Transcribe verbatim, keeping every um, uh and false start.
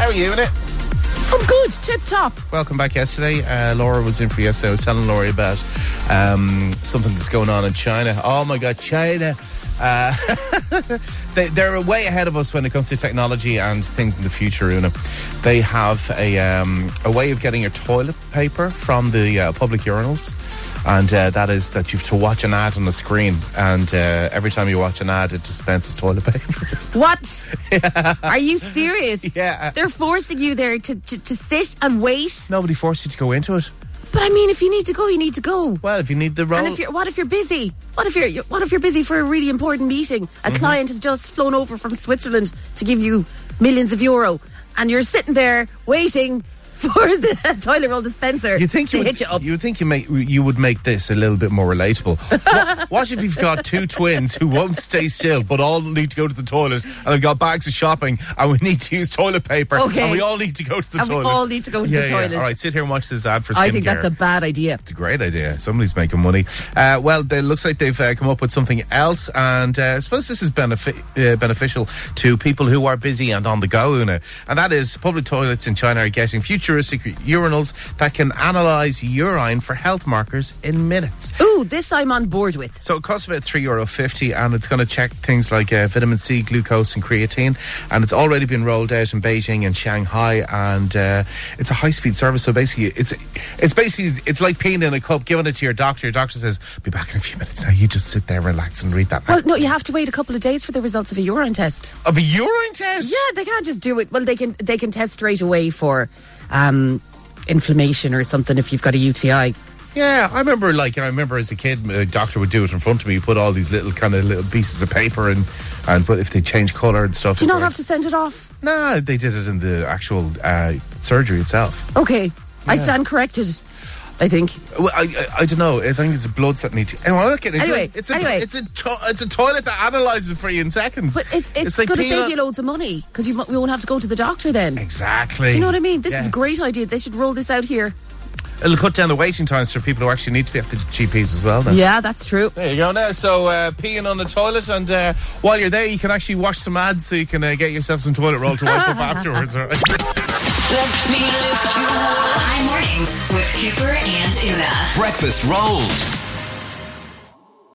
How are you in it? I'm good, tip top. Welcome back yesterday. Uh, Laura was in for yesterday. I was telling Laura about um, something that's going on in China. Oh my God, China. Uh, they, they're way ahead of us when it comes to technology and things in the future, Una. They have a, um, a way of getting your toilet paper from the uh, public urinals. And uh, that is that you have to watch an ad on the screen, and uh, every time you watch an ad, it dispenses toilet paper. What? Yeah. Are you serious? Yeah. They're forcing you there to, to, to sit and wait. Nobody forced you to go into it. But I mean, if you need to go, you need to go. Well, if you need the roll. And if you're, what if you're busy? What if you're what if you're busy for a really important meeting? A mm-hmm. client has just flown over from Switzerland to give you millions of euro, and you're sitting there waiting for the toilet roll dispenser you think to you would, hit you up. You would think you, make, you would make this a little bit more relatable. what, what if you've got two twins who won't stay still but all need to go to the toilet, and they've got bags of shopping and we need to use toilet paper, okay. and we all need to go to the and toilet. we all need to go to yeah, the toilet. Yeah. All right, sit here and watch this ad for skincare. I think that's a bad idea. It's a great idea. Somebody's making money. Uh, well, it looks like they've uh, come up with something else, and uh, I suppose this is benefi- uh, beneficial to people who are busy and on the go, Una. And that is public toilets in China are getting futuristic urinals that can analyse urine for health markers in minutes. Ooh, this I'm on board with. So it costs about three euro fifty, and it's going to check things like uh, vitamin C, glucose and creatine, and it's already been rolled out in Beijing and Shanghai, and uh, it's a high-speed service. So basically it's it's basically it's like peeing in a cup, giving it to your doctor. Your doctor says, be back in a few minutes now, you just sit there, relax and read that well no you have to wait a couple of days for the results of a urine test. Of a urine test? Yeah, they can't just do it. Well, they can they can test straight away for um inflammation or something if you've got a U T I. Yeah, I remember like I remember as a kid, a doctor would do it in front of me, put all these little kind of little pieces of paper and and put if they change colour and stuff. Do you not have to send it off? No, they did it in the actual uh, surgery itself. Okay, yeah. I stand corrected, I think. Well, I, I, I don't know. I think it's blood that needs to. Anyway, look at it. Anyway, it's a, anyway. It's a, to, it's a toilet that analyses for you in seconds. But it, it's, it's like going to save on... you loads of money because you we won't have to go to the doctor then. Exactly. Do you know what I mean? This yeah. is a great idea. They should roll this out here. It'll cut down the waiting times for people who actually need to be at the G Ps as well then. Yeah, that's true. There you go now. So uh, peeing on the toilet, and uh, while you're there you can actually watch some ads so you can uh, get yourself some toilet roll to wipe up afterwards. Right? Let me lift you up. Mornings with Cooper and Una. Breakfast rolls.